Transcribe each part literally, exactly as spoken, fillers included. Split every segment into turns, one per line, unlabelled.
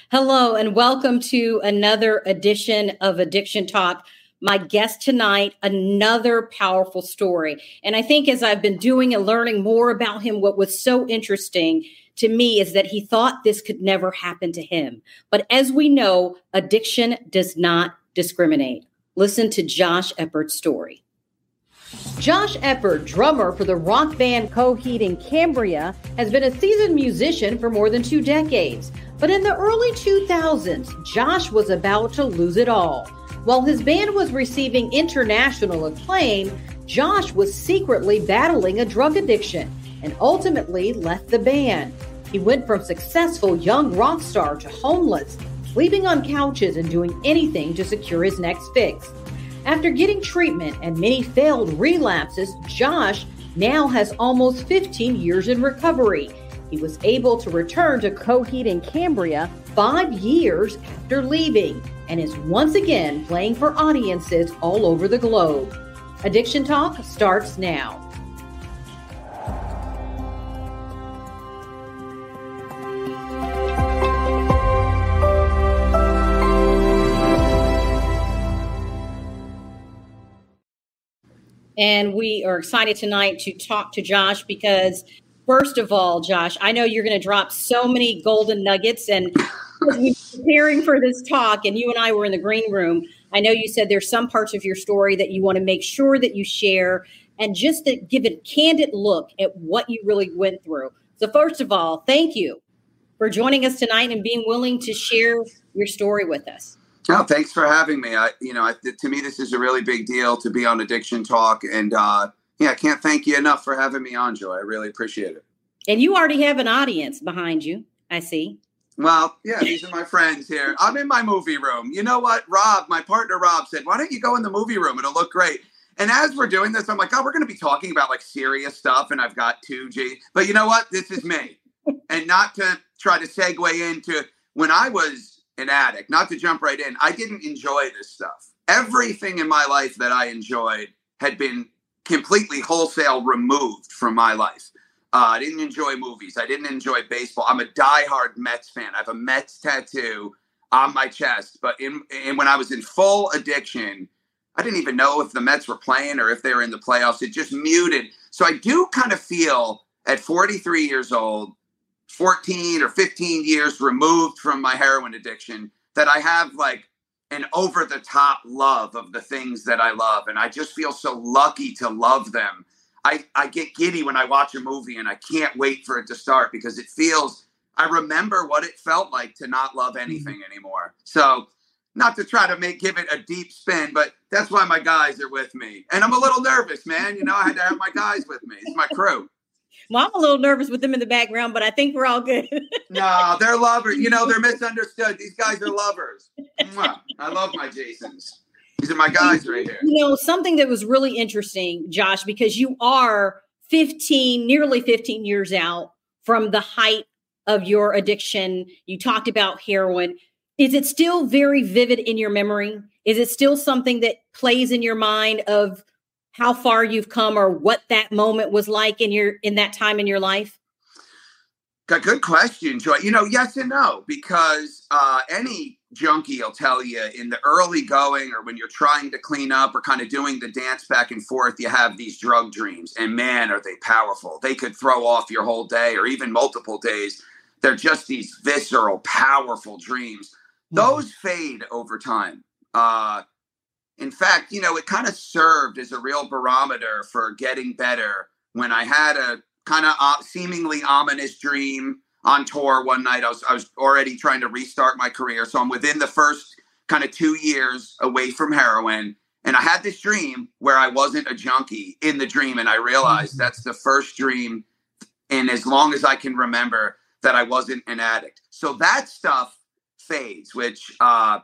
Hello, and welcome to another edition of Addiction Talk. My guest tonight, another powerful story. And I think as I've been doing and learning more about him, what was so interesting to me is that he thought this could never happen to him. But as we know, addiction does not discriminate. Listen to Josh Eppert's story. Josh Eppert, drummer for the rock band Coheed and Cambria, has been a seasoned musician for more than two decades. But in the early two thousands, Josh was about to lose it all. While his band was receiving international acclaim, Josh was secretly battling a drug addiction and ultimately left the band. He went from successful young rock star to homeless, sleeping on couches and doing anything to secure his next fix. After getting treatment and many failed relapses, Josh now has almost fifteen years in recovery. He was able to return to Coheed and Cambria five years after leaving and is once again playing for audiences all over the globe. Addiction Talk starts now. And we are excited tonight to talk to Josh because, first of all, Josh, I know you're going to drop so many golden nuggets. And preparing for this talk, and you and I were in the green room, I know you said there's some parts of your story that you want to make sure that you share and just to give a candid look at what you really went through. So first of all, thank you for joining us tonight and being willing to share your story with us.
No, thanks for having me. I, you know, I, to me, this is a really big deal to be on Addiction Talk. And uh, yeah, I can't thank you enough for having me on, Joy. I really appreciate it.
And you already have an audience behind you, I see.
Well, yeah, these are my friends here. I'm in my movie room. You know what? Rob, my partner Rob said, why don't you go in the movie room? It'll look great. And as we're doing this, I'm like, oh, we're going to be talking about like serious stuff. And I've got two G. But you know what? This is me. And not to try to segue into when I was an addict, not to jump right in, I didn't enjoy this stuff. Everything in my life that I enjoyed had been completely wholesale removed from my life. Uh, I didn't enjoy movies. I didn't enjoy baseball. I'm a diehard Mets fan. I have a Mets tattoo on my chest. But in, in when I was in full addiction, I didn't even know if the Mets were playing or if they were in the playoffs. It just muted. So I do kind of feel at forty-three years old, fourteen or fifteen years removed from my heroin addiction, that I have like an over the top love of the things that I love. And I just feel so lucky to love them. I, I get giddy when I watch a movie and I can't wait for it to start because it feels, I remember what it felt like to not love anything anymore. So not to try to make, give it a deep spin, but that's why my guys are with me. And I'm a little nervous, man. You know, I had to have my guys with me. It's my crew.
Well, I'm a little nervous with them in the background, but I think we're all good.
No, they're lovers. You know, they're misunderstood. These guys are lovers. Mwah. I love my Jasons. These are my guys right here.
You know, something that was really interesting, Josh, because you are fifteen, nearly fifteen years out from the height of your addiction. You talked about heroin. Is it still very vivid in your memory? Is it still something that plays in your mind of how far you've come or what that moment was like in your in that time in your life?
Got good question, Joy. You know, yes and no, because uh, any junkie will tell you in the early going or when you're trying to clean up or kind of doing the dance back and forth, you have these drug dreams. And man, are they powerful. They could throw off your whole day or even multiple days. They're just these visceral, powerful dreams. Mm-hmm. Those fade over time. Uh, in fact, you know, it kind of served as a real barometer for getting better when I had a kind of uh, seemingly ominous dream on tour one night. I was I was already trying to restart my career. So I'm within the first kind of two years away from heroin. And I had this dream where I wasn't a junkie in the dream. And I realized that's the first dream in as long as I can remember that I wasn't an addict. So that stuff fades, which, uh,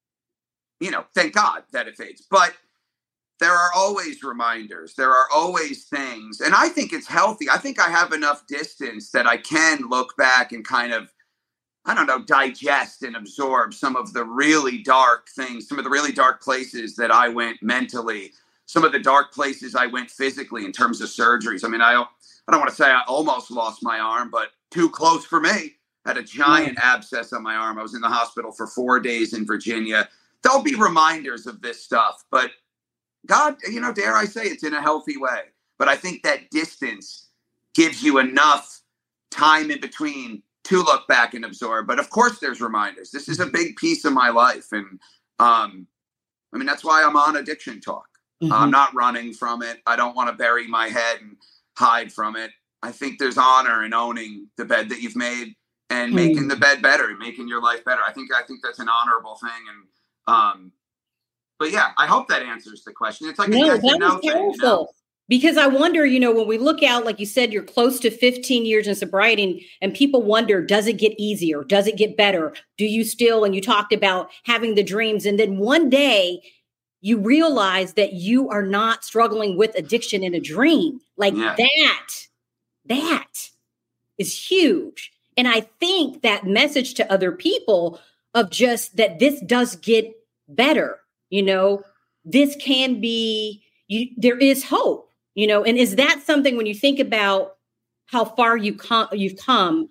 you know, thank God that it fades. But there are always reminders. There are always things. And I think it's healthy. I think I have enough distance that I can look back and kind of, I don't know, digest and absorb some of the really dark things, some of the really dark places that I went mentally, some of the dark places I went physically in terms of surgeries. I mean, I don't, I don't want to say I almost lost my arm, but too close for me. Had a giant abscess on my arm. I was in the hospital for four days in Virginia. There'll be reminders of this stuff, but God, you know, dare I say, it's in a healthy way. But I think that distance gives you enough time in between to look back and absorb. But of course, there's reminders. This is a big piece of my life. And um, I mean, that's why I'm on Addiction Talk. Mm-hmm. I'm not running from it. I don't want to bury my head and hide from it. I think there's honor in owning the bed that you've made and mm-hmm. making the bed better and making your life better. I think I think that's an honorable thing. And um, but yeah, I hope that answers the question. It's like
no,
a yes
that
and no
was
thing, you know?
Because I wonder, you know, when we look out, like you said, you're close to fifteen years in sobriety, and, and people wonder, does it get easier? Does it get better? Do you still, and you talked about having the dreams, and then one day you realize that you are not struggling with addiction in a dream. Like yeah. that, that is huge. And I think that message to other people of just that this does get better, you know, this can be, you, there is hope, you know, and is that something when you think about how far you come, you've come,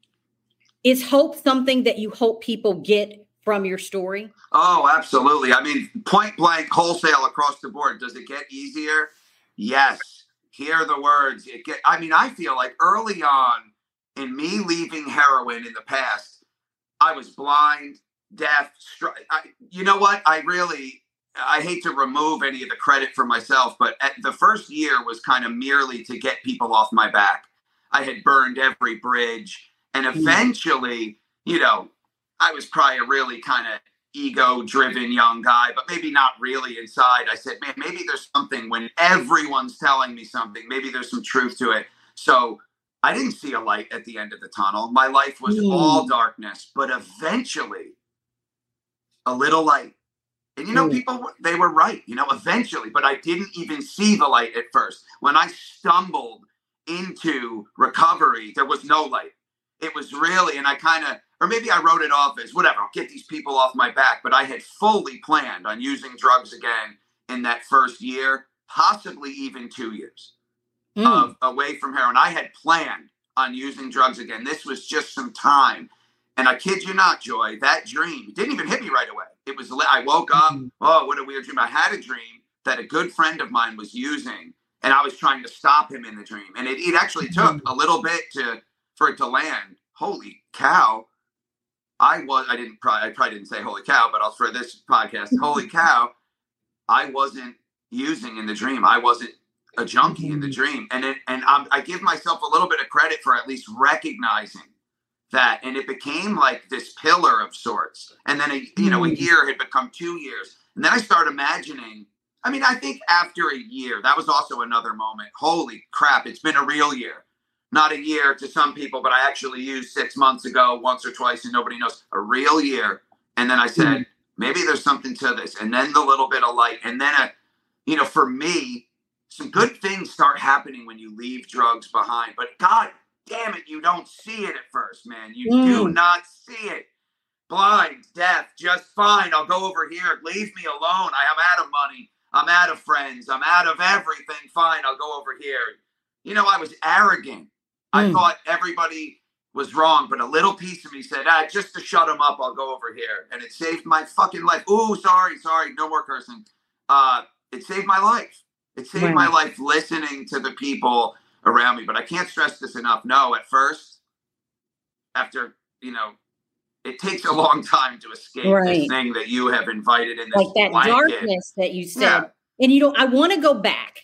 is hope something that you hope people get from your story?
Oh, absolutely. I mean, point blank, wholesale across the board. Does it get easier? Yes. Hear the words. It get. I mean, I feel like early on in me leaving heroin in the past, I was blind, deaf. Str- I, you know what? I really, I hate to remove any of the credit for myself, but at the first year was kind of merely to get people off my back. I had burned every bridge, and eventually, you know, I was probably a really kind of ego-driven young guy, but maybe not really inside. I said, man, maybe there's something when everyone's telling me something. Maybe there's some truth to it. So I didn't see a light at the end of the tunnel. My life was mm. all darkness, but eventually a little light. And, you know, mm. people, they were right, you know, eventually, but I didn't even see the light at first. When I stumbled into recovery, there was no light. It was really, and I kind of, or maybe I wrote it off as whatever, I'll get these people off my back. But I had fully planned on using drugs again in that first year, possibly even two years mm. of away from heroin. I had planned on using drugs again. This was just some time. And I kid you not, Joy, that dream didn't even hit me right away. It was, I woke up, mm. oh, what a weird dream. I had a dream that a good friend of mine was using, and I was trying to stop him in the dream. And it, it actually took a little bit to for it to land. Holy cow. I was, I didn't probably, I probably didn't say holy cow, but I'll for this podcast, holy cow, I wasn't using in the dream. I wasn't a junkie in the dream. And it, and I'm, I give myself a little bit of credit for at least recognizing that. And it became like this pillar of sorts. And then, a, you know, a year had become two years. And then I started imagining, I mean, I think after a year, that was also another moment. Holy crap, it's been a real year. Not a year to some people, but I actually used six months ago once or twice and nobody knows. A real year. And then I said, mm-hmm. maybe there's something to this. And then the little bit of light. And then, a, you know, for me, some good things start happening when you leave drugs behind. But God damn it, you don't see it at first, man. You mm. do not see it. Blind, deaf, just fine. I'll go over here. Leave me alone. I am out of money. I'm out of friends. I'm out of everything. Fine, I'll go over here. You know, I was arrogant. I thought everybody was wrong, but a little piece of me said, ah, just to shut them up, I'll go over here. And it saved my fucking life. Ooh, sorry, sorry, no more cursing. Uh, it saved my life. It saved right. my life listening to the people around me. But I can't stress this enough. No, at first, after, you know, it takes a long time to escape right. this thing that you have invited in this
like that
blanket.
Darkness that you said. Yeah. And, you know, I want to go back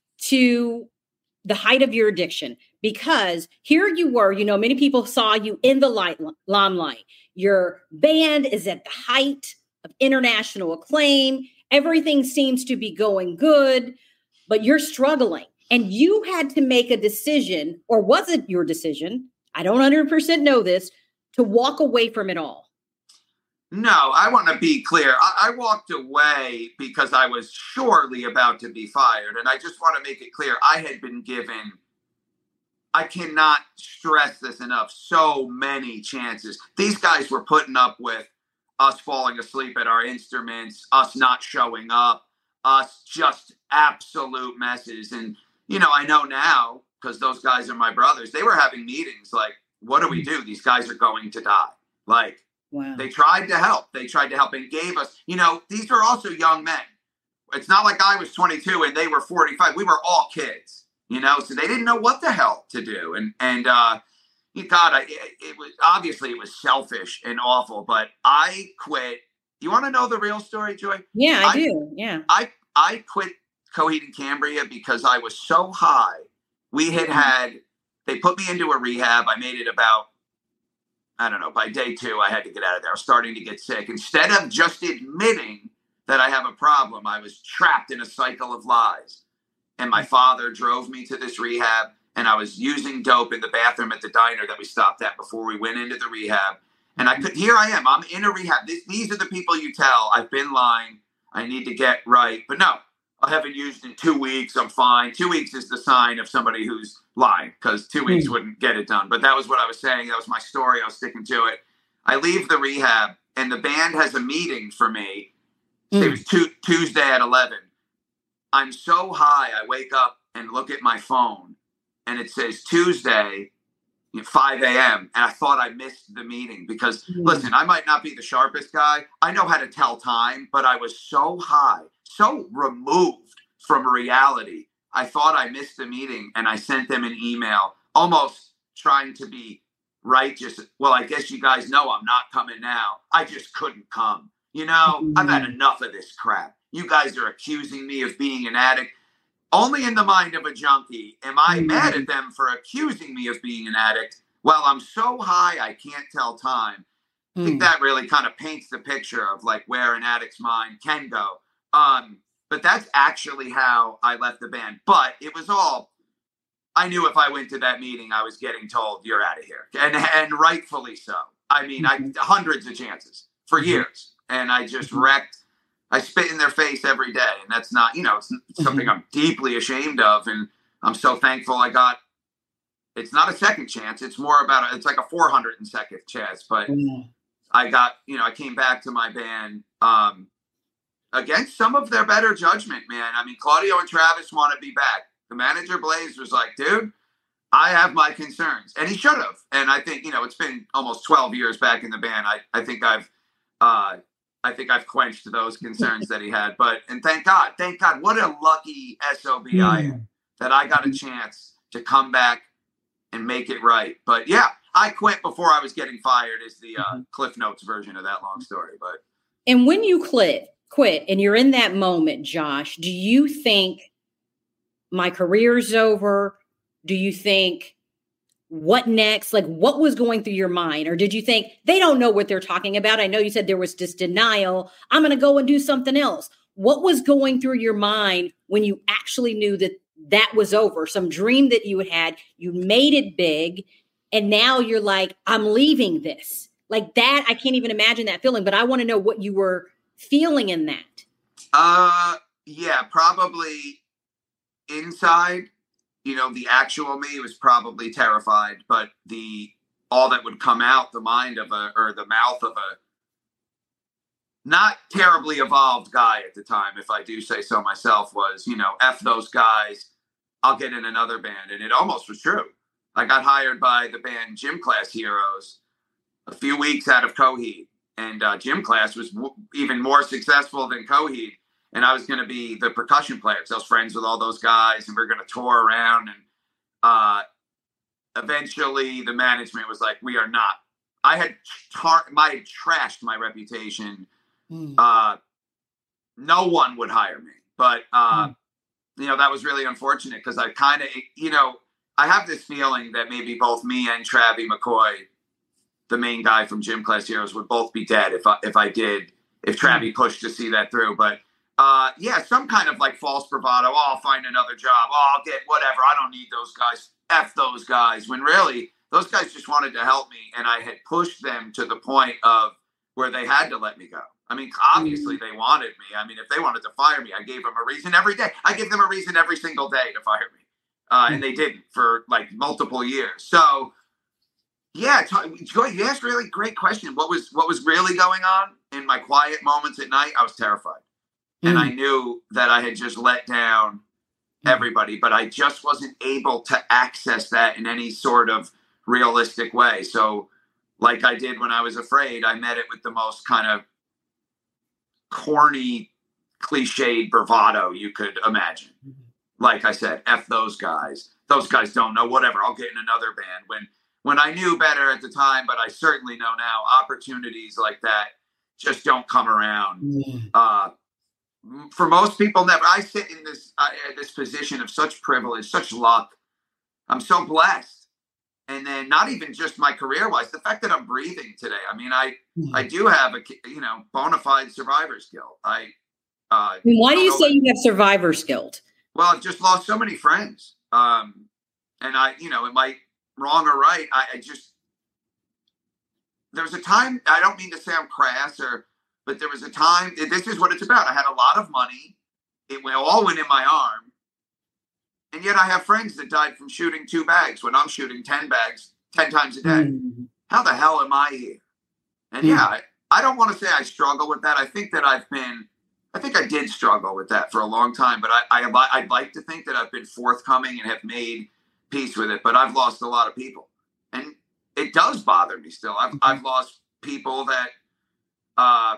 to the height of your addiction, because here you were, you know, many people saw you in the light, limelight. Your band is at the height of international acclaim. Everything seems to be going good, but you're struggling. And you had to make a decision, or was it your decision? I don't one hundred percent know this, to walk away from it all.
No, I want to be clear. I, I walked away because I was surely about to be fired. And I just want to make it clear. I had been given, I cannot stress this enough, so many chances. These guys were putting up with us falling asleep at our instruments, us not showing up, us just absolute messes. And, you know, I know now, because those guys are my brothers, they were having meetings like, what do we do? These guys are going to die. Like,
wow.
They tried to help. They tried to help and gave us, you know, these were also young men. It's not like I was twenty-two and they were forty-five. We were all kids, you know, so they didn't know what the hell to do. And, and, uh, God, I, it, it was obviously it was selfish and awful, but I quit. You want to know the real story, Joy?
Yeah, I,
I
do. Yeah.
I, I quit Coheed and Cambria because I was so high. We had had, they put me into a rehab. I made it about, I don't know, by day two, I had to get out of there. I was starting to get sick. Instead of just admitting that I have a problem, I was trapped in a cycle of lies. And my father drove me to this rehab, and I was using dope in the bathroom at the diner that we stopped at before we went into the rehab. And I could, here I am, I'm in a rehab. This, these are the people you tell, I've been lying. I need to get right. But no, I haven't used in two weeks. I'm fine. Two weeks is the sign of somebody who's lying, because two weeks mm. wouldn't get it done. But that was what I was saying. That was my story. I was sticking to it. I leave the rehab, and the band has a meeting for me. Mm. It was two, Tuesday at eleven. I'm so high, I wake up and look at my phone, and it says Tuesday, five a.m. And I thought I missed the meeting because, mm. listen, I might not be the sharpest guy. I know how to tell time, but I was so high, so removed from reality. I thought I missed the meeting, and I sent them an email almost trying to be righteous. Well, I guess you guys know I'm not coming now. I just couldn't come. You know, mm-hmm. I've had enough of this crap. You guys are accusing me of being an addict. Only in the mind of a junkie am I mm-hmm. mad at them for accusing me of being an addict while I'm so high I can't tell time. Mm. I think that really kind of paints the picture of like where an addict's mind can go. Um, but that's actually how I left the band. But it was all, I knew if I went to that meeting, I was getting told, you're out of here. And and rightfully so. I mean, mm-hmm. I hundreds of chances for years. And I just mm-hmm. wrecked, I spit in their face every day. And that's not, you know, it's, it's mm-hmm. something I'm deeply ashamed of. And I'm so thankful I got, it's not a second chance. It's more about, a, it's like a four hundred second chance. But mm-hmm. I got, you know, I came back to my band, um, against some of their better judgment, man. I mean, Claudio and Travis want to be back. The manager, Blaze, was like, dude, I have my concerns. And he should have. And I think, you know, it's been almost twelve years back in the band. I, I think I've, uh, I think I've quenched those concerns that he had. But, and thank God, thank God, what a lucky S O B I am that I got a chance to come back and make it right. But yeah, I quit before I was getting fired is the uh, Cliff Notes version of that long story. But
and when you quit, quit and you're in that moment, Josh, do you think my career's over? Do you think what next? Like what was going through your mind? Or did you think they don't know what they're talking about? I know you said there was this denial. I'm going to go and do something else. What was going through your mind when you actually knew that that was over? Some dream that you had had, you made it big. And now you're like, I'm leaving this. Like that. I can't even imagine that feeling, but I want to know what you were feeling in that.
Uh, yeah, probably inside, you know, the actual me was probably terrified, but the, all that would come out the mind of a, or the mouth of a not terribly evolved guy at the time, if I do say so myself, was, you know, F those guys, I'll get in another band. And it almost was true. I got hired by the band Gym Class Heroes a few weeks out of Coheed. And uh, Gym Class was w- even more successful than Coheed. And I was going to be the percussion player because I was friends with all those guys. And we we're going to tour around. And uh, eventually the management was like, we are not. I had, tar- I had trashed my reputation. Mm. Uh, no one would hire me. But, uh, mm. you know, that was really unfortunate because I kind of, you know, I have this feeling that maybe both me and Travie McCoy, the main guy from Gym Class Heroes, would both be dead if I, if I did, if Travie pushed to see that through. But uh, yeah, some kind of like false bravado. Oh, I'll find another job. Oh, I'll get whatever. I don't need those guys. F those guys. When really those guys just wanted to help me. And I had pushed them to the point of where they had to let me go. I mean, obviously they wanted me. I mean, if they wanted to fire me, I gave them a reason every day. I give them a reason every single day to fire me. Uh, and they didn't for like multiple years. So yeah, t- Joy, you asked a really great question. What was, what was really going on in my quiet moments at night? I was terrified. Mm. And I knew that I had just let down everybody, but I just wasn't able to access that in any sort of realistic way. So like I did when I was afraid, I met it with the most kind of corny, cliched bravado you could imagine. Like I said, F those guys. Those guys don't know, whatever. I'll get in another band. When when I knew better at the time, but I certainly know now, opportunities like that just don't come around. Yeah. Uh, for most people, never. I sit in this uh, this position of such privilege, such luck. I'm so blessed. And then not even just my career-wise, the fact that I'm breathing today. I mean, I mm-hmm. I do have a, you know, bona fide survivor's guilt. I uh,
Why do you say that, you have survivor's guilt?
Well, I've just lost so many friends. Um, and I, you know, it might wrong or right. I, I just, there was a time, I don't mean to sound crass or, but there was a time, this is what it's about. I had a lot of money. It all went in my arm. And yet I have friends that died from shooting two bags when I'm shooting ten bags ten times a day. Mm. How the hell am I here? And mm. yeah, I, I don't want to say I struggle with that. I think that I've been, I think I did struggle with that for a long time, but I, I, I'd like to think that I've been forthcoming and have made peace with it, but I've lost a lot of people. And it does bother me still. I've, I've lost people that, uh,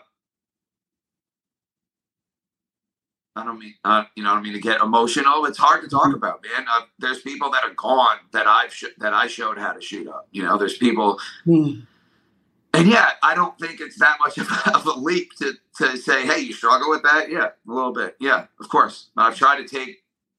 I don't mean, uh, you know, I don't mean to get emotional. It's hard to talk about, man. Uh, there's people that are gone that I've sh- that I showed how to shoot up. You know, there's people, mm. and yeah, I don't think it's that much of a, of a leap to to say, hey, you struggle with that? Yeah, a little bit. Yeah, of course. But I've tried to take,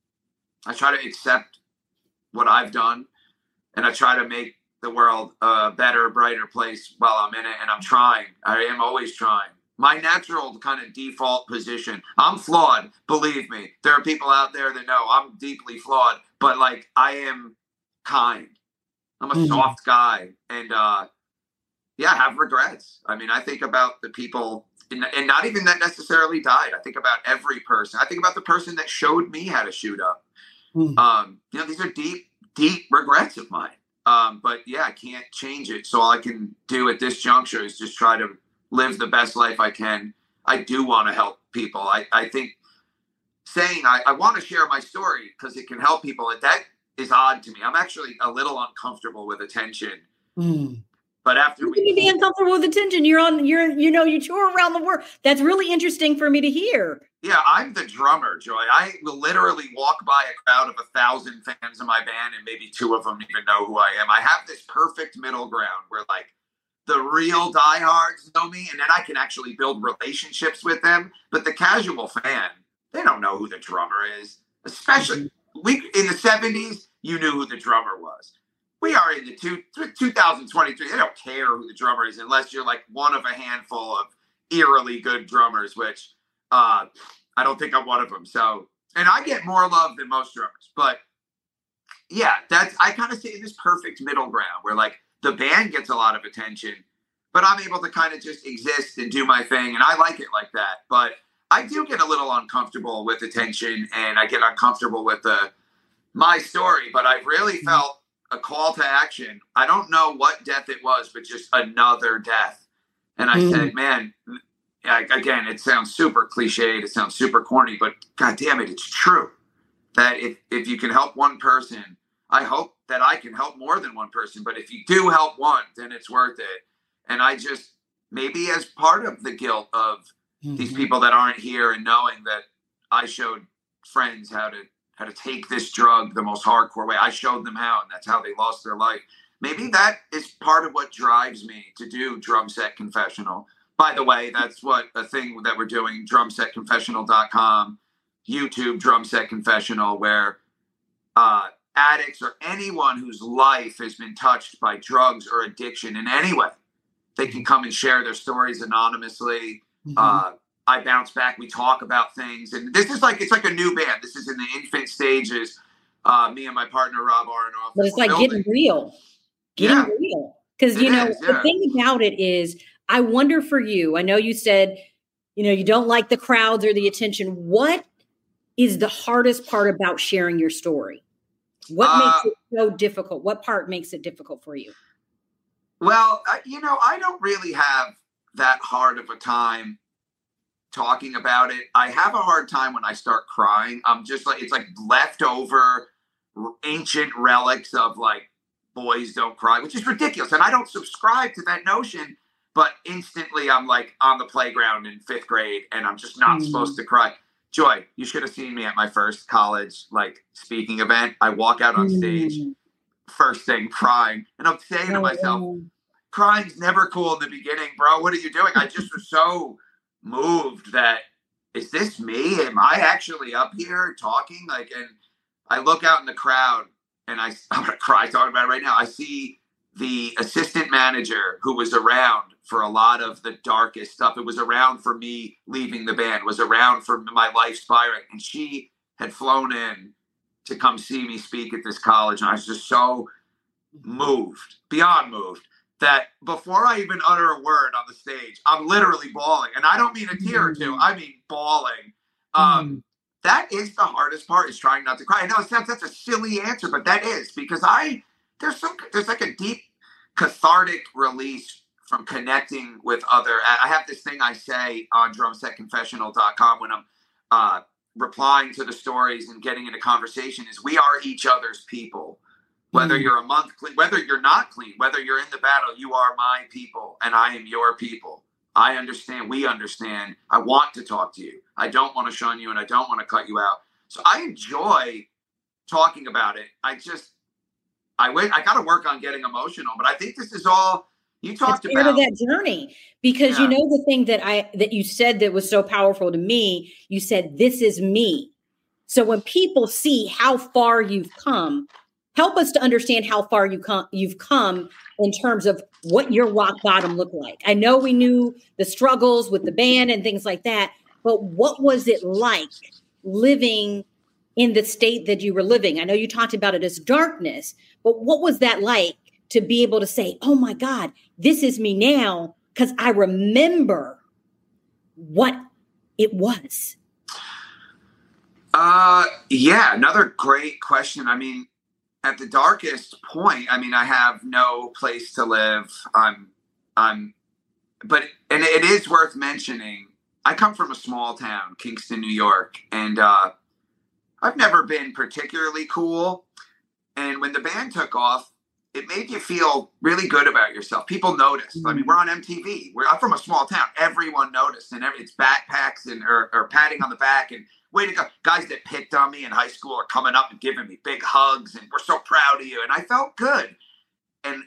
I try to accept what I've done, and I try to make the world a better, brighter place while I'm in it. And I'm trying. I am always trying. My natural kind of default position. I'm flawed, believe me. There are people out there that know I'm deeply flawed, but like I am kind. I'm a mm-hmm. soft guy. And uh, yeah, I have regrets. I mean, I think about the people, and, and not even that necessarily died. I think about every person. I think about the person that showed me how to shoot up. Mm-hmm. Um, you know, these are deep, deep regrets of mine. Um, but yeah, I can't change it. So all I can do at this juncture is just try to live the best life I can. I do want to help people. I, I think saying I, I want to share my story because it can help people, and that is odd to me. I'm actually a little uncomfortable with attention. Mm. But after
you
we
can be uncomfortable with attention, you're on, you're, you know, you tour around the world. That's really interesting for me to hear.
Yeah, I'm the drummer, Joy. I will literally walk by a crowd of a thousand fans in my band, and maybe two of them even know who I am. I have this perfect middle ground where like the real diehards know me, and then I can actually build relationships with them. But the casual fan, they don't know who the drummer is. Especially mm-hmm. we in the seventies, you knew who the drummer was. We are in the two, two thousand twenty-three. They don't care who the drummer is unless you're like one of a handful of eerily good drummers, which uh, I don't think I'm one of them. So, and I get more love than most drummers. But yeah, that's I kind of say this perfect middle ground where like the band gets a lot of attention, but I'm able to kind of just exist and do my thing. And I like it like that. But I do get a little uncomfortable with attention, and I get uncomfortable with the my story. But I've really felt a call to action. I don't know what death it was, but just another death. And I mm. said, man, again, it sounds super cliched. It sounds super corny, but God damn it, it's true. That if, if you can help one person, I hope that I can help more than one person. But if you do help one, then it's worth it. And I just, maybe as part of the guilt of mm-hmm. these people that aren't here, and knowing that I showed friends how to how to take this drug the most hardcore way. I showed them how, and that's how they lost their life. Maybe that is part of what drives me to do Drum Set Confessional. By the way, that's what a thing that we're doing, drum set confessional dot com, YouTube Drum Set Confessional, where uh, addicts or anyone whose life has been touched by drugs or addiction in any way, they can come and share their stories anonymously. Mm-hmm. Uh, I bounce back. We talk about things. And this is like, it's like a new band. This is in the infant stages. Uh, me and my partner, Rob Aronoff.
But it's like building. getting real. Getting
yeah.
real. Because, you know,
is, yeah.
the thing about it is, I wonder for you, I know you said, you know, you don't like the crowds or the attention. What is the hardest part about sharing your story? What uh, makes it so difficult? What part makes it difficult for you?
Well, I, you know, I don't really have that hard of a time talking about it. I have a hard time when I start crying. I'm just like, it's like leftover ancient relics of like boys don't cry, which is ridiculous. And I don't subscribe to that notion, but instantly I'm like on the playground in fifth grade and I'm just not mm. supposed to cry. Joy, you should have seen me at my first college, like, speaking event. I walk out on stage, mm. first thing, crying. And I'm saying to myself, oh. crying's never cool in the beginning, bro. What are you doing? I just was so moved that, is this me? Am I actually up here talking? Like, and I look out in the crowd and I, I'm going to cry talking about it right now. I see the assistant manager who was around for a lot of the darkest stuff. It was around for me leaving the band, was around for my life spiraling. And she had flown in to come see me speak at this college. And I was just so moved, beyond moved, that before I even utter a word on the stage, I'm literally bawling. And I don't mean a tear or two, I mean bawling. Um, mm. That is the hardest part, is trying not to cry. I know it sounds, that's a silly answer, but that is, because I, there's some, there's like a deep cathartic release from connecting with other. I have this thing I say on drumset confessional dot com when I'm uh, replying to the stories and getting into conversation, is we are each other's people. Whether you're a month clean, whether you're not clean, whether you're in the battle, you are my people and I am your people. I understand. We understand. I want to talk to you. I don't want to shun you and I don't want to cut you out. So I enjoy talking about it. I just, I wait, I got to work on getting emotional, but I think this is all you talked
it's
about.
Part of that journey, because yeah. you know, the thing that I, that you said that was so powerful to me, you said, this is me. So when people see how far you've come, help us to understand how far you come, you've come in terms of what your rock bottom looked like. I know we knew the struggles with the band and things like that, but what was it like living in the state that you were living? I know you talked about it as darkness, but what was that like to be able to say, oh my God, this is me now, because I remember what it was?
Uh, yeah, another great question. I mean, at the darkest point, I mean, I have no place to live. I'm, I'm, but, and it is worth mentioning, I come from a small town, Kingston, New York, and uh, I've never been particularly cool. And when the band took off, it made you feel really good about yourself. People noticed. Mm-hmm. I mean, we're on M T V. We're, I'm from a small town. Everyone noticed, and every, it's backpacks and or, or patting on the back and way to go. Guys that picked on me in high school are coming up and giving me big hugs, and we're so proud of you. And I felt good. And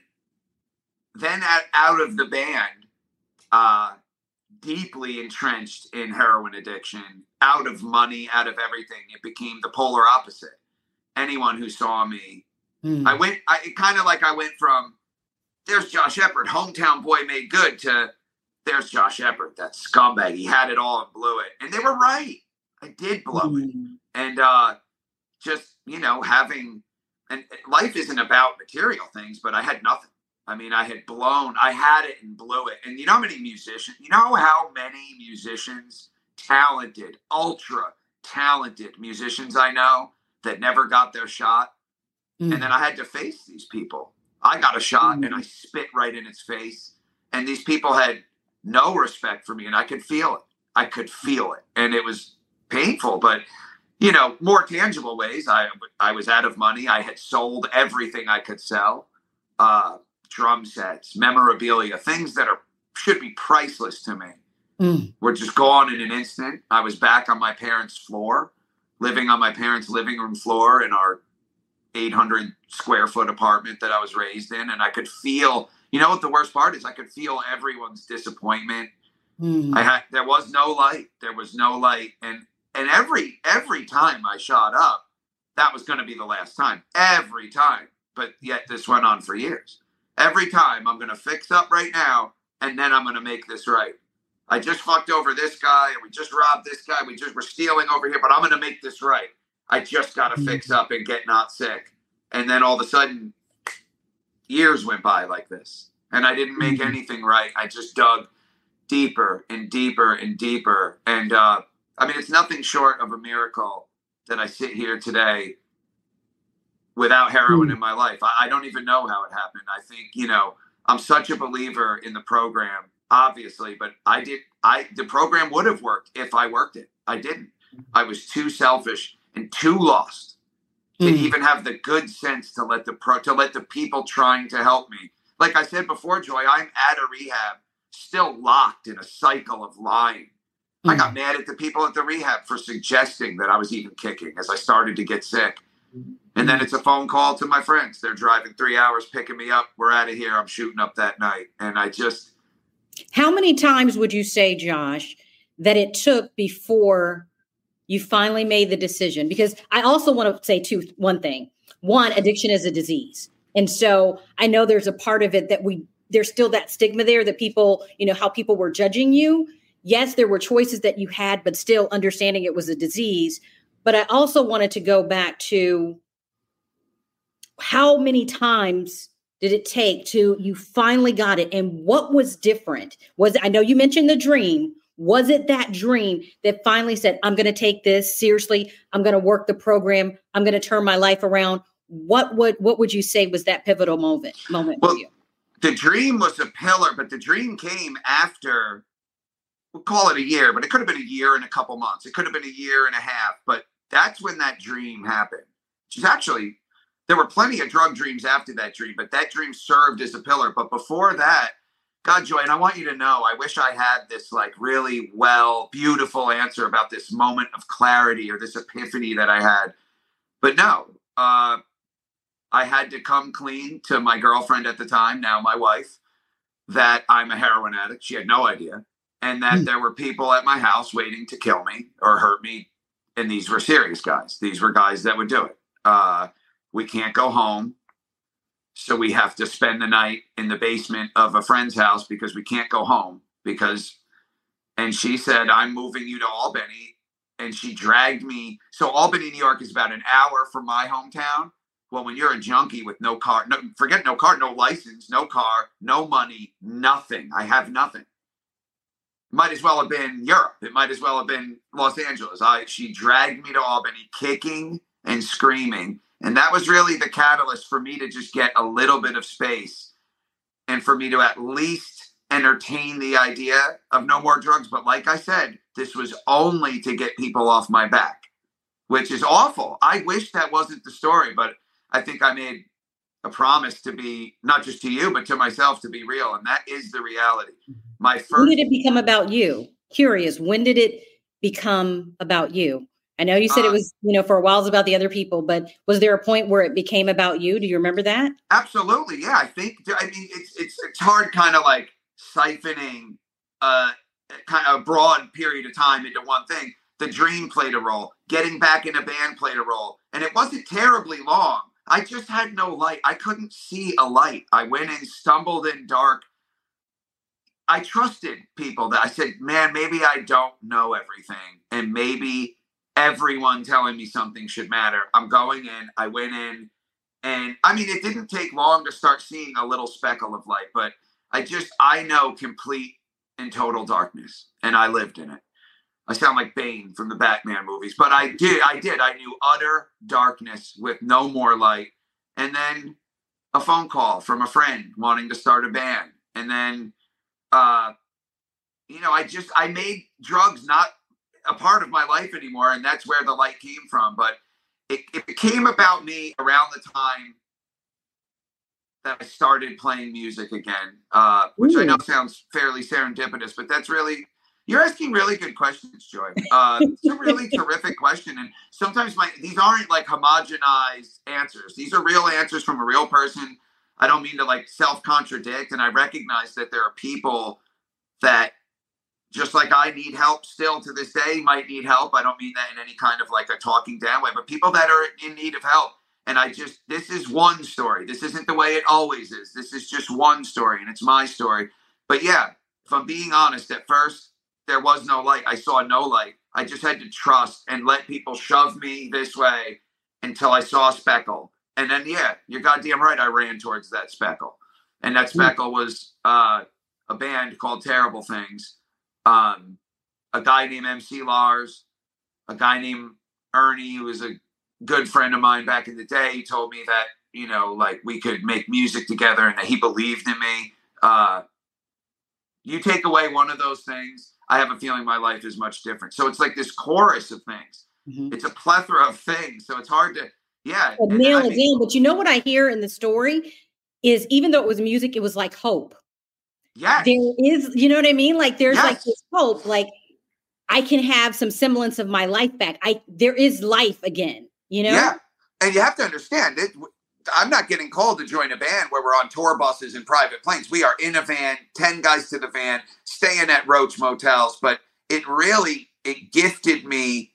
then at, out of the band, uh, deeply entrenched in heroin addiction, out of money, out of everything, it became the polar opposite. Anyone who saw me, mm. I went, I kind of like I went from, there's Josh Shepard, hometown boy made good, to there's Josh Shepard, that scumbag. He had it all and blew it. And they were right. I did blow mm. it. And uh, just, you know, having, and life isn't about material things, but I had nothing. I mean, I had blown, I had it and blew it. And you know how many musicians, you know how many musicians, talented, ultra talented musicians I know that never got their shot? Mm. And then I had to face these people. I got a shot mm. and I spit right in its face. And these people had no respect for me, and I could feel it. I could feel it. And it was painful, but, you know, more tangible ways. I, I was out of money. I had sold everything I could sell. Uh, drum sets, memorabilia, things that are should be priceless to me, mm. were just gone in an instant. I was back on my parents' floor, living on my parents' living room floor in our eight hundred square foot apartment that I was raised in. And I could feel, you know what the worst part is? I could feel everyone's disappointment. Mm. I had, there was no light. There was no light. And, and every, every time I shot up, that was going to be the last time, every time. But yet this went on for years. Every time I'm going to fix up right now, and then I'm going to make this right. I just fucked over this guy, and we just robbed this guy. We just were stealing over here, but I'm going to make this right. I just got to mm-hmm. fix up and get not sick. And then all of a sudden, years went by like this, and I didn't make mm-hmm. anything right. I just dug deeper and deeper and deeper. And uh, I mean, it's nothing short of a miracle that I sit here today without heroin mm. in my life. I, I don't even know how it happened. I think, you know, I'm such a believer in the program, obviously, but I did, I, the program would have worked if I worked it. I didn't. I was too selfish and too lost to
Mm.
even have the good sense to let the pro to let the people trying to help me. Like I said before, Joy, I'm at a rehab, still locked in a cycle of lying.
Mm.
I got mad at the people at the rehab for suggesting that I was even kicking as I started to get sick. And then it's a phone call to my friends. They're driving three hours, picking me up. We're out of here. I'm shooting up that night. And I just...
How many times would you say, Josh, that it took before you finally made the decision? Because I also want to say two, one thing. One, addiction is a disease. And so I know there's a part of it that we, there's still that stigma there that people, you know, how people were judging you. Yes, there were choices that you had, but still understanding it was a disease. But I also wanted to go back to how many times did it take to you finally got it? And what was different? Was I know you mentioned the dream. Was it that dream that finally said, I'm going to take this seriously. I'm going to work the program. I'm going to turn my life around. What would what would you say was that pivotal moment moment
well,
for you?
The dream was a pillar, but the dream came after, we'll call it a year, but it could have been a year and a couple months. It could have been a year and a half, but that's when that dream happened, which is actually, there were plenty of drug dreams after that dream, but that dream served as a pillar. But before that, God, Joy, and I want you to know, I wish I had this like really well, beautiful answer about this moment of clarity or this epiphany that I had. But no, uh, I had to come clean to my girlfriend at the time, now my wife, that I'm a heroin addict. She had no idea. And that mm. there were people at my house waiting to kill me or hurt me. And these were serious guys. These were guys that would do it. Uh, we can't go home. So we have to spend the night in the basement of a friend's house because we can't go home because, and she said, I'm moving you to Albany. And she dragged me. So Albany, New York is about an hour from my hometown. Well, when you're a junkie with no car, no, forget no car, no license, no car, no money, nothing. I have nothing. Might as well have been Europe. It might as well have been Los Angeles. I, she dragged me to Albany kicking and screaming. And that was really the catalyst for me to just get a little bit of space and for me to at least entertain the idea of no more drugs. But like I said, this was only to get people off my back, which is awful. I wish that wasn't the story, but I think I made a promise to be, not just to you, but to myself, to be real. And that is the reality. My first.
When did it become about you? Curious. When did it become about you? I know you said uh, it was, you know, for a while it was about the other people, but was there a point where it became about you? Do you remember that?
Absolutely. Yeah. I think, I mean, it's, it's, it's hard kind of like siphoning uh, kind of a broad period of time into one thing. The dream played a role. Getting back in a band played a role. And it wasn't terribly long. I just had no light. I couldn't see a light. I went in, stumbled in dark. I trusted people that I said, man, maybe I don't know everything. And maybe everyone telling me something should matter. I'm going in. I went in. And I mean, it didn't take long to start seeing a little speckle of light. But I just, I know complete and total darkness. And I lived in it. I sound like Bane from the Batman movies, but I did, I did. I knew utter darkness with no more light. And then a phone call from a friend wanting to start a band. And then, uh, you know, I just, I made drugs not a part of my life anymore. And that's where the light came from. But it, it became about me around the time that I started playing music again, uh, which Ooh. I know sounds fairly serendipitous, but that's really... You're asking really good questions, Joy. Uh, it's a really terrific question. And sometimes my these aren't like homogenized answers. These are real answers from a real person. I don't mean to like self-contradict. And I recognize that there are people that, just like I need help still to this day, might need help. I don't mean that in any kind of like a talking down way, but people that are in need of help. And I just, this is one story. This isn't the way it always is. This is just one story and it's my story. But yeah, if I'm being honest, at first, there was no light. I saw no light. I just had to trust and let people shove me this way until I saw a speckle. And then, yeah, you're goddamn right. I ran towards that speckle. And that speckle was uh, a band called Terrible Things. Um, a guy named M C Lars, a guy named Ernie, who was a good friend of mine back in the day. He told me that, you know, like we could make music together and that he believed in me. Uh, you take away one of those things, I have a feeling my life is much different. So it's like this chorus of things. Mm-hmm. It's a plethora of things. So it's hard to, Yeah.
A
And then
nail
I
it
mean,
down. But you know what I hear in the story is even though it was music, it was like hope.
yes.
There is, you know what I mean? Like there's
Yes.
like this hope, like I can have some semblance of my life back. I there is life again, you know?
Yeah. And you have to understand it. I'm not getting called to join a band where we're on tour buses and private planes. We are in a van, ten guys to the van, staying at Roach motels. But it really, it gifted me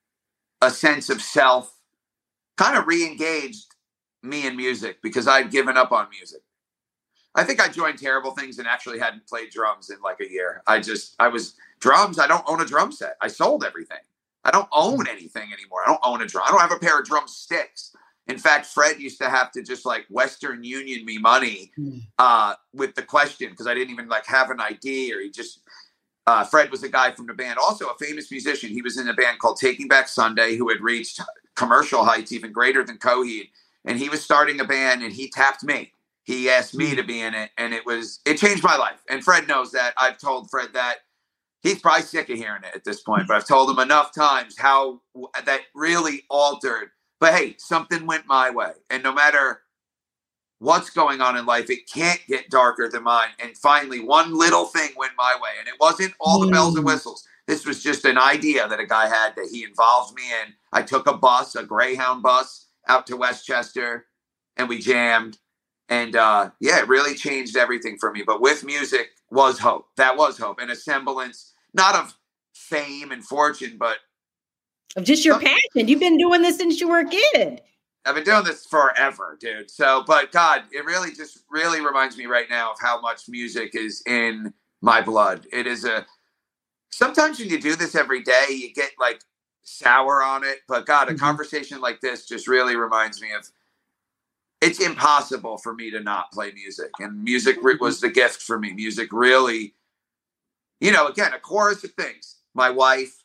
a sense of self, kind of re-engaged me in music because I'd given up on music. I think I joined Terrible Things and actually hadn't played drums in like a year. I just, I was drums. I don't own a drum set. I sold everything. I don't own anything anymore. I don't own a drum. I don't have a pair of drumsticks. In fact, Fred used to have to just like Western Union me money uh, with the question because I didn't even like have an I D or he just, uh, Fred was a guy from the band, also a famous musician. He was in a band called Taking Back Sunday who had reached commercial heights even greater than Coheed. And he was starting a band and he tapped me. He asked me to be in it and it was, it changed my life. And Fred knows that. I've told Fred that. He's probably sick of hearing it at this point, but I've told him enough times how that really altered. But hey, something went my way. And no matter what's going on in life, it can't get darker than mine. And finally, one little thing went my way. And it wasn't all the bells and whistles. This was just an idea that a guy had that he involved me in. I took a bus, a Greyhound bus, out to Westchester, and we jammed. And uh, yeah, it really changed everything for me. But with music was hope. That was hope. And a semblance, not of fame and fortune, but
of just your passion. You've been doing this since you were a kid.
I've been doing this forever, dude. So, but God, it really just really reminds me right now of how much music is in my blood. It is a, sometimes when you do this every day, you get like sour on it. But God, a mm-hmm. conversation like this just really reminds me of, it's impossible for me to not play music. And music was the gift for me. Music really, you know, again, a chorus of things. My wife,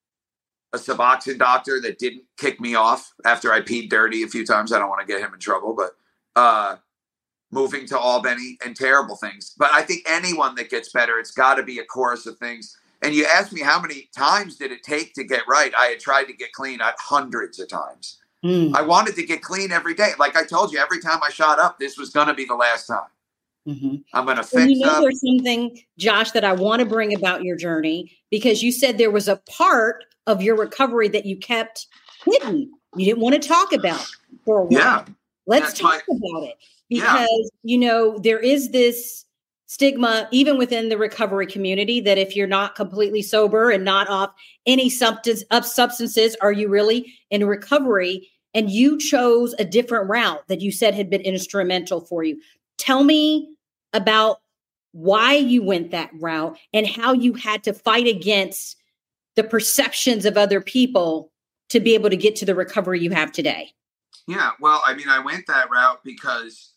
a Suboxone doctor that didn't kick me off after I peed dirty a few times. I don't want to get him in trouble, but uh, moving to Albany and Terrible Things. But I think anyone that gets better, it's got to be a chorus of things. And you asked me how many times did it take to get right? I had tried to get clean at hundreds of times. Mm. I wanted to get clean every day. Like I told you, every time I shot up, this was going to be the last time. Mm-hmm. I'm going to fix
you know,
up.
There's something, Josh, that I want to bring about your journey, because you said there was a part of your recovery that you kept hidden. You didn't want to talk about for a while.
Yeah.
Let's
That's
talk
my,
about it because, yeah. you know, there is this stigma, even within the recovery community, that if you're not completely sober and not off any substance of substances, are you really in recovery? And you chose a different route that you said had been instrumental for you. Tell me about why you went that route and how you had to fight against the perceptions of other people to be able to get to the recovery you have today.
Yeah, well, I mean, I went that route because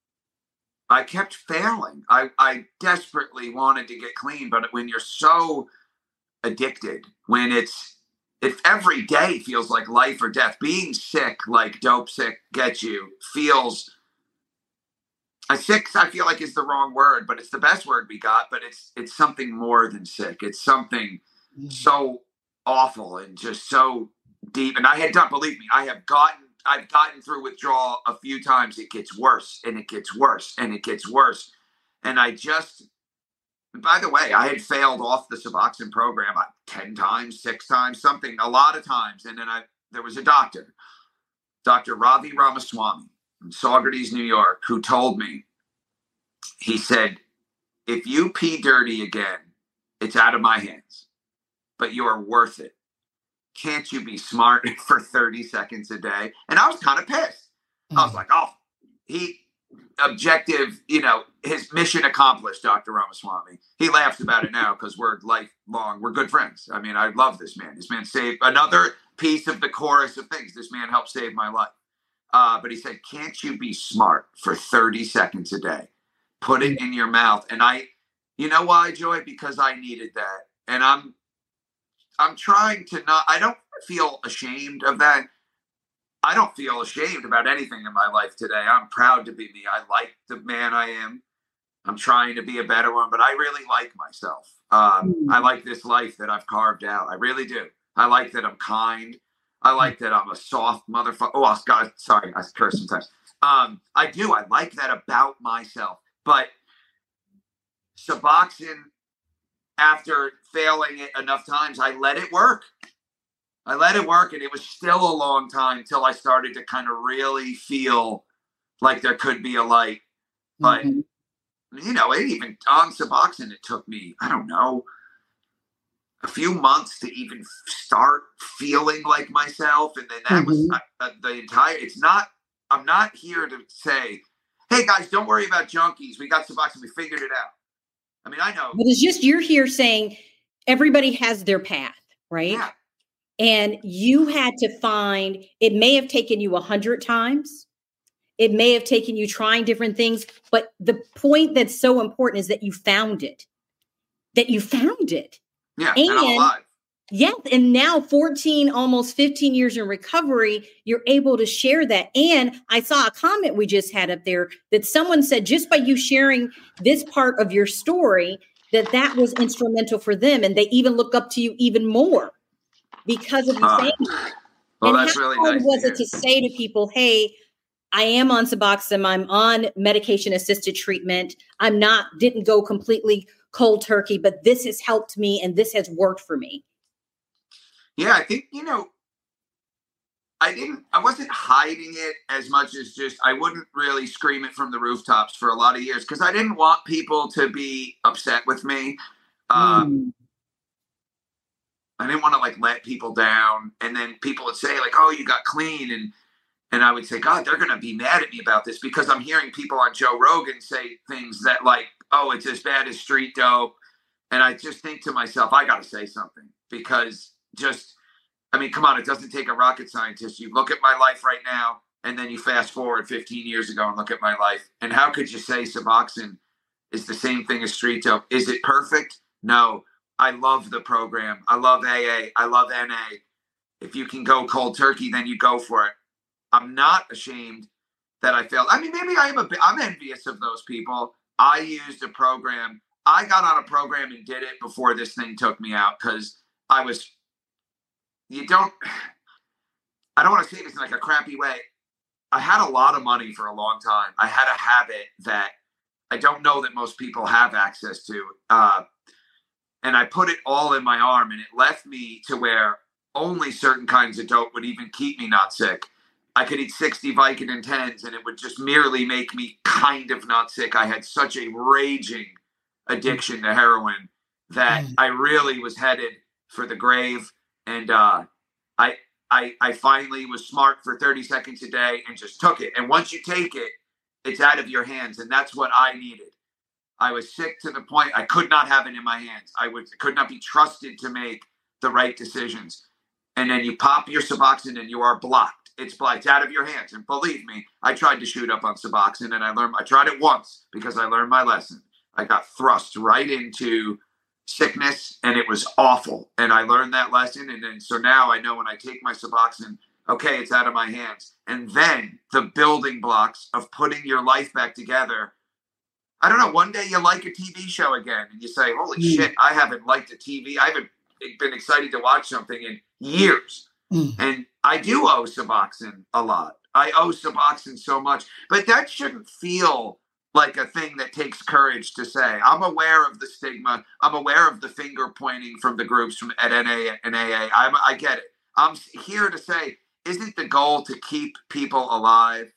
I kept failing. I, I desperately wanted to get clean, but when you're so addicted, when it's, if every day feels like life or death, being sick, like dope sick gets you, feels, a sick, I feel like is the wrong word, but it's the best word we got, but it's, it's something more than sick. It's something so awful and just so deep. And I had done, believe me, I have gotten, I've gotten through withdrawal a few times. It gets worse and it gets worse and it gets worse. And I just, by the way, I had failed off the Suboxone program like ten times, six times, something, a lot of times. And then I, there was a doctor, Doctor Ravi Ramaswamy in Saugerties, New York, who told me, he said, if you pee dirty again, it's out of my hands. But you are worth it. Can't you be smart for thirty seconds a day? And I was kind of pissed. I was like, oh, he, objective, you know, his mission accomplished, Doctor Ramaswamy. He laughs about it now because we're lifelong, we're good friends. I mean, I love this man. This man saved another piece of the chorus of things. This man helped save my life. Uh, but he said, can't you be smart for thirty seconds a day? Put it in your mouth. And I, you know why, Joy? Because I needed that. And I'm, I'm trying to not, I don't feel ashamed of that. I don't feel ashamed about anything in my life today. I'm proud to be me. I like the man I am. I'm trying to be a better one, but I really like myself. Um, I like this life that I've carved out. I really do. I like that I'm kind. I like that I'm a soft motherfucker. Oh, God, sorry, I curse sometimes. Um, I do. I like that about myself. But Suboxone, after failing it enough times, I let it work. I let it work, and it was still a long time till I started to kind of really feel like there could be a light. But, mm-hmm. you know, it even on Suboxone, it took me, I don't know, a few months to even start feeling like myself. And then that mm-hmm. was uh, the entire, it's not, I'm not here to say, hey guys, don't worry about junkies. We got Suboxone. We figured it out. I mean, I know.
But it's just, you're here saying everybody has their path, right?
Yeah.
And you had to find, it may have taken you a hundred times. It may have taken you trying different things, but the point that's so important is that you found it, that you found it.
Yeah. And, and I'm alive.
Yeah. And now fourteen, almost fifteen years in recovery, you're able to share that. And I saw a comment we just had up there that someone said, just by you sharing this part of your story, that that was instrumental for them. And they even look up to you even more because of you uh, saying that.
Well,
and
that's
how
really
hard
nice
was
to
it to say to people, hey, I am on Suboxone, I'm on medication assisted treatment. I'm not, didn't go completely cold turkey, but this has helped me and this has worked for me.
Yeah, I think, you know, I didn't, I wasn't hiding it as much as just, I wouldn't really scream it from the rooftops for a lot of years because I didn't want people to be upset with me. Um, mm. I didn't want to like let people down. And then people would say like, oh, you got clean. And, and I would say, God, they're going to be mad at me about this because I'm hearing people on Joe Rogan say things that like, oh, it's as bad as street dope. And I just think to myself, I got to say something because just, I mean, come on, it doesn't take a rocket scientist. You look at my life right now, and then you fast forward fifteen years ago and look at my life. And how could you say Suboxone is the same thing as street dope? Is it perfect? No. I love the program. I love A A. I love N A. If you can go cold turkey, then you go for it. I'm not ashamed that I failed. I mean, maybe I am a bit, I'm envious of those people. I used a program. I got on a program and did it before this thing took me out because I was, you don't, I don't want to say this in like a crappy way. I had a lot of money for a long time. I had a habit that I don't know that most people have access to. Uh, and I put it all in my arm and it left me to where only certain kinds of dope would even keep me not sick. I could eat sixty Vicodin tens and it would just merely make me kind of not sick. I had such a raging addiction to heroin that I really was headed for the grave. And uh, I, I, I finally was smart for thirty seconds a day and just took it. And once you take it, it's out of your hands. And that's what I needed. I was sick to the point I could not have it in my hands. I would, could not be trusted to make the right decisions. And then you pop your Suboxone and you are blocked. It's, it's out of your hands. And believe me, I tried to shoot up on Suboxone and I learned, I tried it once because I learned my lesson. I got thrust right into sickness and it was awful. And I learned that lesson. And then, so now I know when I take my Suboxone, okay, it's out of my hands. And then the building blocks of putting your life back together. I don't know. One day you like a T V show again and you say, holy mm. shit, I haven't liked a T V. I haven't been excited to watch something in years. Mm. And I do owe Suboxone a lot. I owe Suboxone so much, but that shouldn't feel like a thing that takes courage to say. I'm aware of the stigma. I'm aware of the finger pointing from the groups from at N A and A A. I'm, I get it. I'm here to say, isn't the goal to keep people alive?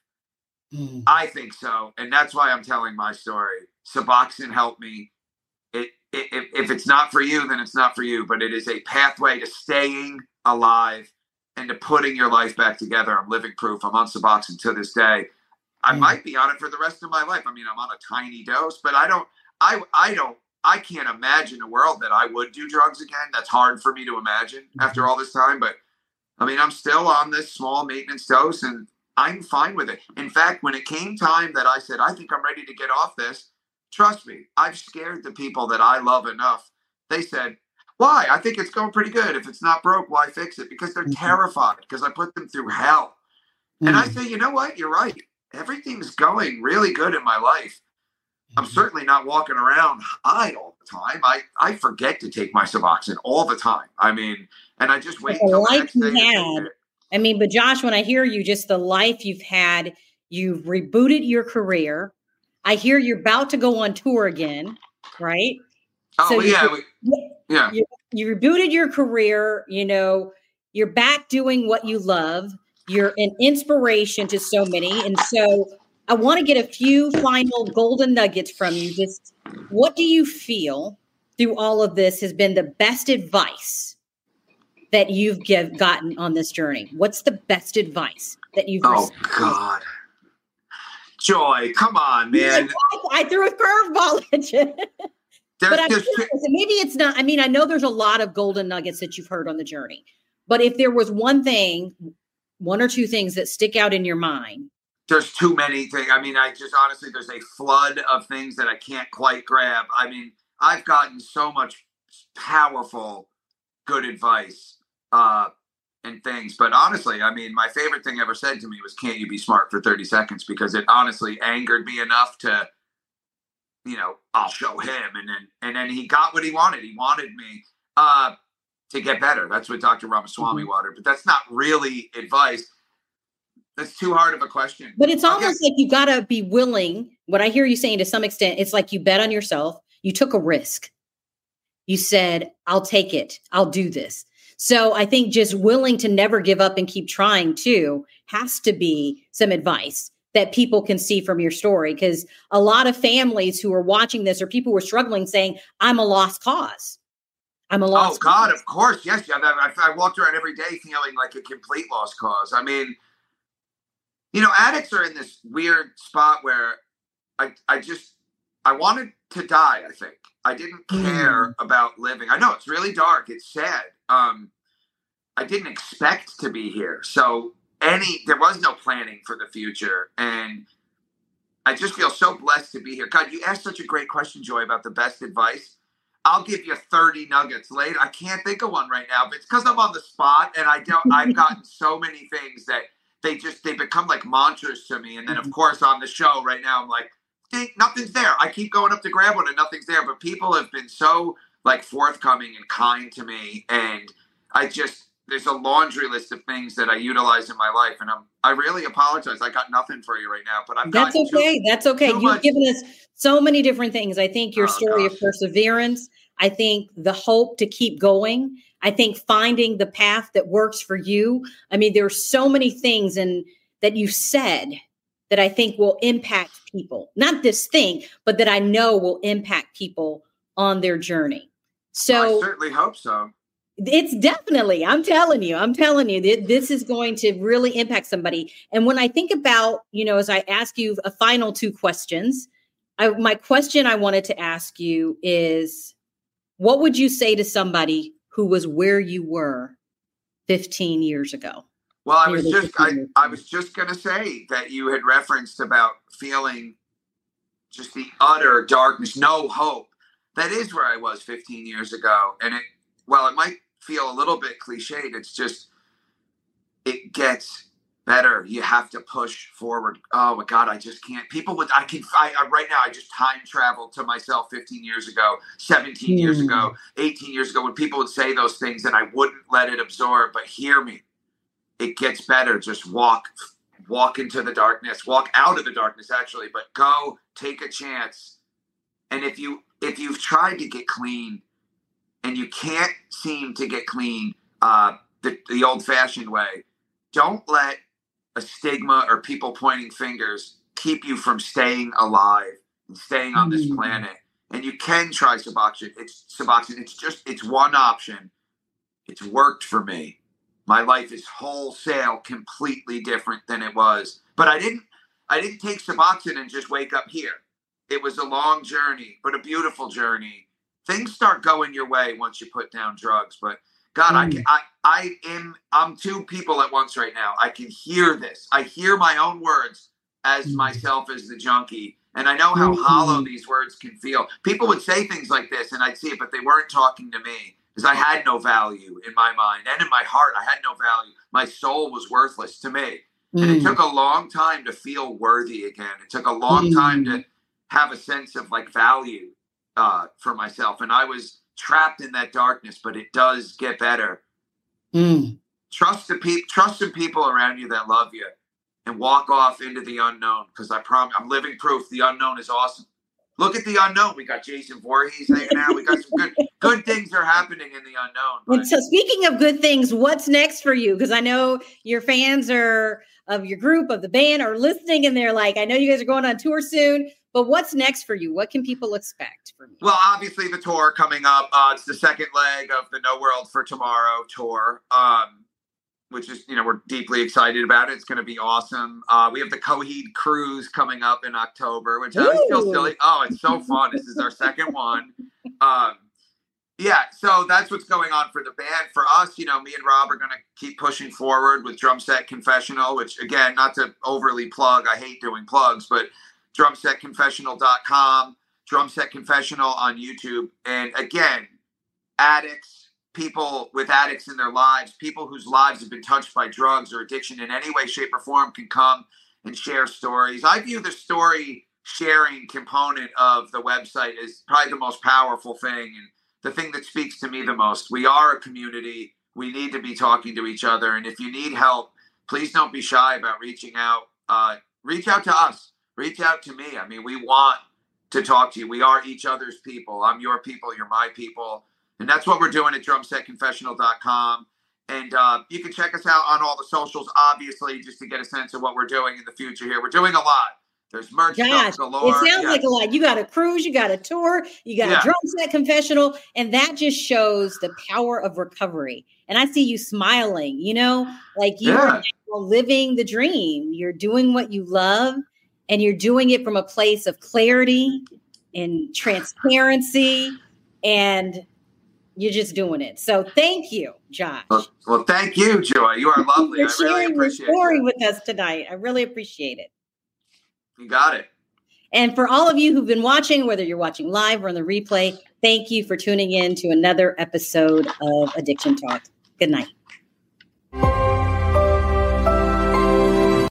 Mm. I think so. And that's why I'm telling my story. Suboxone helped me. It, it, if, if it's not for you, then it's not for you. But it is a pathway to staying alive and to putting your life back together. I'm living proof. I'm on Suboxone to this day. I mm. might be on it for the rest of my life. I mean, I'm on a tiny dose, but I don't, I, I don't, I can't imagine a world that I would do drugs again. That's hard for me to imagine mm-hmm. after all this time. But I mean, I'm still on this small maintenance dose and I'm fine with it. In fact, when it came time that I said, I think I'm ready to get off this, trust me, I've scared the people that I love enough. They said, why? I think it's going pretty good. If it's not broke, why fix it? Because they're mm-hmm. terrified because I put them through hell. Mm-hmm. And I say, you know what? You're right. Everything's going really good in my life. I'm certainly not walking around high all the time. I, I forget to take my Suboxone all the time. I mean, and I just wait until the next day.
I mean, but Josh, when I hear you, just the life you've had, you've rebooted your career. I hear you're about to go on tour again, right?
Oh,
so
yeah.
You,
we, yeah.
You, you rebooted your career. You know, you're back doing what you love. You're an inspiration to so many. And so I want to get a few final golden nuggets from you. Just what do you feel through all of this has been the best advice that you've give, gotten on this journey? What's the best advice that you've
Oh,
received?
God. Joy, come on, man.
I threw a curveball at you.
There's,
but I'm
there's,
curious, maybe it's not. I mean, I know there's a lot of golden nuggets that you've heard on the journey. But if there was one thing, one or two things that stick out in your mind.
There's too many things. I mean, I just honestly, there's a flood of things that I can't quite grab. I mean, I've gotten so much powerful, good advice uh, and things. But honestly, I mean, my favorite thing ever said to me was, can't you be smart for thirty seconds? Because it honestly angered me enough to, you know, I'll show him. And then, and then he got what he wanted. He wanted me uh, to get better. That's what Doctor Ramaswamy
Mm-hmm.
wanted. But that's not really advice. That's too hard of a question.
But it's almost like you got to be willing. What I hear you saying to some extent, it's like you bet on yourself. You took a risk. You said, I'll take it. I'll do this. So I think just willing to never give up and keep trying too has to be some advice that people can see from your story. Because a lot of families who are watching this or people who are struggling saying, I'm a lost cause. I'm a lost
Oh, God,
cause.
of course. Yes. Yeah, I, I walked around every day feeling like a complete lost cause. I mean, you know, addicts are in this weird spot where I, I just, I wanted to die, I think. I didn't care mm. about living. I know it's really dark. It's sad. Um, I didn't expect to be here. So any, there was no planning for the future. And I just feel so blessed to be here. God, you asked such a great question, Joy, about the best advice. I'll give you thirty nuggets later. I can't think of one right now, but it's because I'm on the spot and I don't, I've gotten so many things that they just, they become like mantras to me. And then of course on the show right now, I'm like, hey, nothing's there. I keep going up to grab one and nothing's there, but people have been so like forthcoming and kind to me. And I just, there's a laundry list of things that I utilize in my life. And I'm, I really apologize. I got nothing for you right now, but I've got
That's okay.
Too,
That's okay. You've
much.
given us so many different things. I think your
oh,
story
gosh.
of perseverance, I think the hope to keep going. I think finding the path that works for you. I mean, there are so many things and that you said that I think will impact people, not this thing, but that I know will impact people on their journey. So
I certainly hope so.
It's definitely, I'm telling you, I'm telling you that this is going to really impact somebody. And when I think about, you know, as I ask you a final two questions, I, my question I wanted to ask you is, what would you say to somebody who was where you were fifteen years ago?
Well, I was just, I, I was just going to say that you had referenced about feeling just the utter darkness, no hope. That is where I was fifteen years ago. And it, well, it might feel a little bit cliched. It's just, it gets better. You have to push forward. Oh my God, I just can't. People would, I can, I, I right now, I just time travel to myself fifteen years ago, seventeen mm. years ago, eighteen years ago, when people would say those things and I wouldn't let it absorb, but hear me. It gets better. Just walk, walk into the darkness, walk out of the darkness actually, but go take a chance. And if you, if you've tried to get clean and you can't seem to get clean uh, the, the old fashioned way, don't let a stigma or people pointing fingers keep you from staying alive and staying on this mm. planet. And you can try Suboxone. It's Suboxone. It's just, it's one option. It's worked for me. My life is wholesale completely different than it was. But I didn't I didn't take Suboxone and just wake up here. It was a long journey, but a beautiful journey. Things start going your way once you put down drugs. But God, mm. I, can, I I am I'm two people at once right now. I can hear this. I hear my own words as mm. myself as the junkie. And I know how mm. hollow these words can feel. People would say things like this and I'd see it, but they weren't talking to me. Because I had no value in my mind and in my heart. I had no value. My soul was worthless to me. Mm. And it took a long time to feel worthy again. It took a long mm. time to have a sense of like value uh, for myself. And I was trapped in that darkness, but it does get better.
Mm.
trust the people, trust some people around you that love you, and walk off into the unknown. Because I promise, I'm living proof. The unknown is awesome. Look at the unknown. We got Jason Voorhees hanging out. We got some good, good things are happening in the unknown. But.
And so, speaking of good things, what's next for you? Because I know your fans are of your group, of the band, are listening, and they're like, I know you guys are going on tour soon. But what's next for you? What can people expect from you?
Well, obviously the tour coming up. Uh, it's the second leg of the No World for Tomorrow tour, um, which is, you know, we're deeply excited about it. It's going to be awesome. Uh, we have the Coheed Cruise coming up in October, which I always feel silly. Oh, it's so fun. This is our second one. Um, yeah, so that's what's going on for the band. For us, you know, me and Rob are going to keep pushing forward with Drum Set Confessional, which, again, not to overly plug. I hate doing plugs, but drum set confessional dot com, Drum Set Confessional on YouTube. And again, addicts, people with addicts in their lives, people whose lives have been touched by drugs or addiction in any way, shape, or form can come and share stories. I view the story sharing component of the website as probably the most powerful thing and the thing that speaks to me the most. We are a community. We need to be talking to each other. And if you need help, please don't be shy about reaching out. Uh, reach out to us. Reach out to me. I mean, we want to talk to you. We are each other's people. I'm your people. You're my people. And that's what we're doing at drum set confessional dot com. And uh, you can check us out on all the socials, obviously, just to get a sense of what we're doing in the future here. We're doing a lot. There's merch
Gosh,
stuff galore.
It sounds
yes.
like a lot. You got a cruise, you got a tour, you got yeah. a Drum Set Confessional, and that just shows the power of recovery. And I see you smiling, you know, like you yeah. are living the dream. You're doing what you love. And you're doing it from a place of clarity and transparency, and you're just doing it. So thank you, Josh.
Well, well thank you, Joy. You are lovely.
For
I
sharing
really appreciate
your story
it.
with us tonight. I really appreciate it.
You got it.
And for all of you who've been watching, whether you're watching live or on the replay, thank you for tuning in to another episode of Addiction Talk. Good night.